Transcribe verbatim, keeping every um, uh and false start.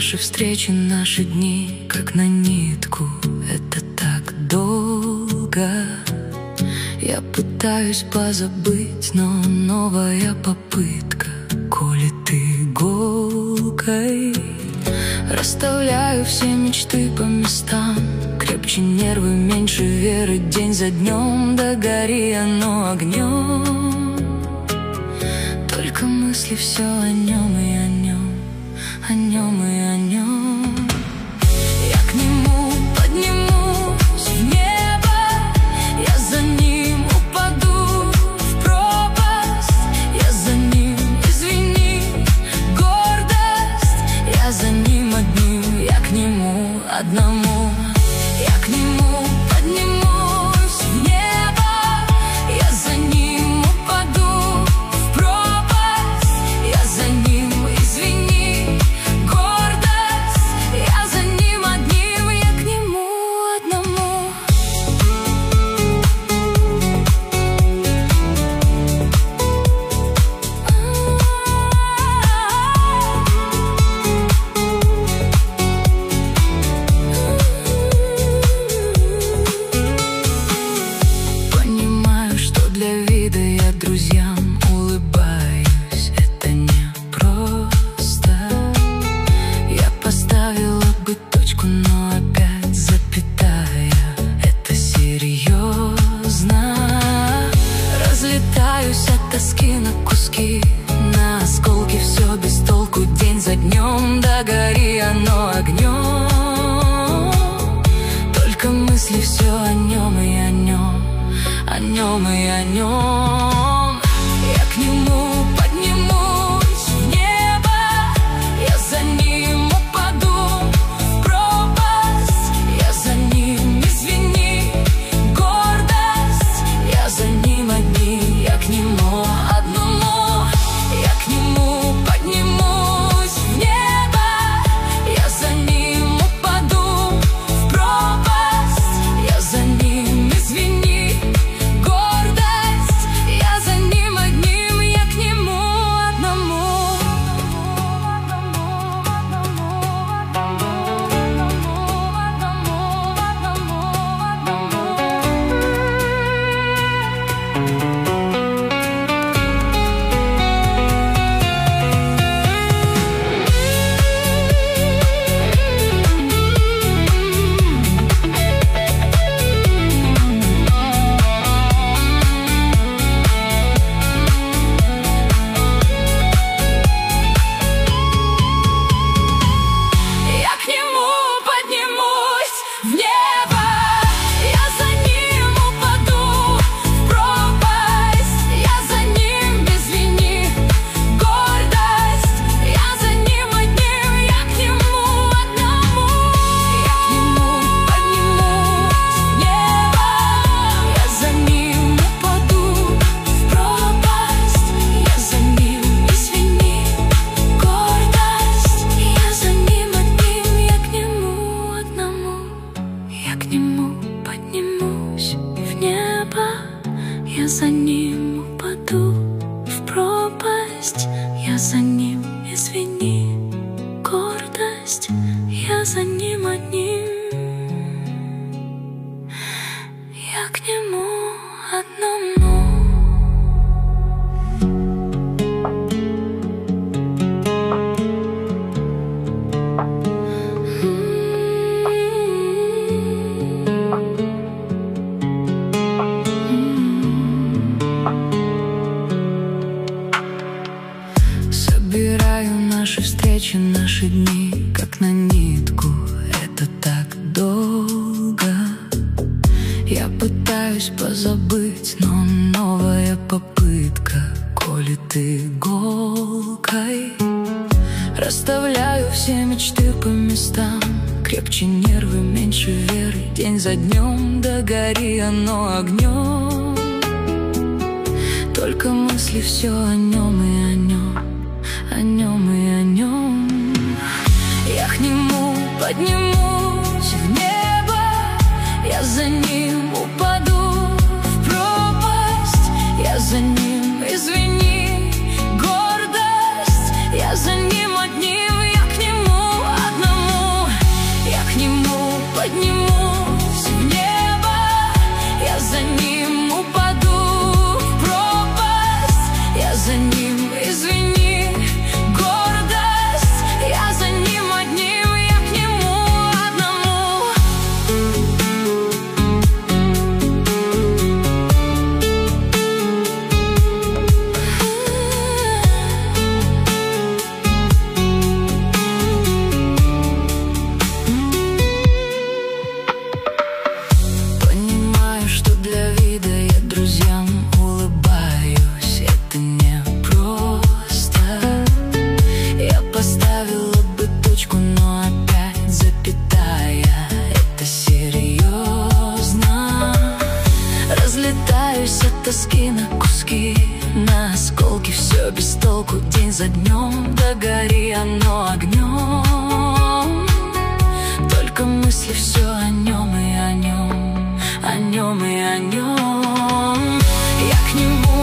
наши встречи, наши дни, как на нитку. Это так долго. Я пытаюсь позабыть, но новая попытка колет иголкой. Расставляю все мечты по местам, крепче нервы, меньше веры, день за днем, да гори оно огнем. Только мысли все о нем и о нем, о нем и о нем. Я к нему поднимусь в небо, я за ним упаду в пропасть. Я за ним, извини, гордость. Я за ним одним, я к нему одному. Я к нему поднимусь в небо, я за ним упаду в пропасть. Я за ним, извини, гордость. Я за ним одним, я к нему одному. Понимаю, что для вида я друзьям улыбаюсь. Это не просто. Я поставила бы точку, но опять запятая. Это серьезно. Разлетаюсь от тоски на куски, на осколки, все без толку, день за днем, да гори оно огнем. Только мысли все о нем и о нем, о нем и о нем. Я к нему поднимусь в небо, я за ним упаду в пропасть. Я за ним, извини, гордость. Я за ним одним, я к нему одному. Я к нему поднимусь в небо, я за ним упаду в пропасть. Я за ним, извини, гордость. Я за ним одним, я к нему одному. Я к нему поднимусь в небо, я за ним упаду в пропасть. Я за ним, извини, гордость. Я за ним одним, я к нему одному. Я к нему поднимусь в небо, я за ним упаду в пропасть. Я за ним, извини, гордость. Я за ним одним, я к нему одному. Я к нему поднимусь в небо, я за ним упаду в пропасть. Я за ним, извини, гордость. Я за ним одним, я к нему одному. Собираю наши встречи, наши дни, как на нитку. Это так долго. Я пытаюсь позабыть, но новая попытка колет иголкой. Расставляю все мечты по местам, крепче нервы, меньше веры, день за днем, да гори оно огнем. Только мысли все о нем и о нем, о нем и о нем. Я к нему поднимусь в небо, я за ним упаду в пропасть. Я за ним, извини, гордость. Я за ним одним, я к нему одна. тоски на куски, на осколки, все без толку. День за днем, да гори оно огнем. Только мысли все о нем и о нем, о нем и о нем. Я к нему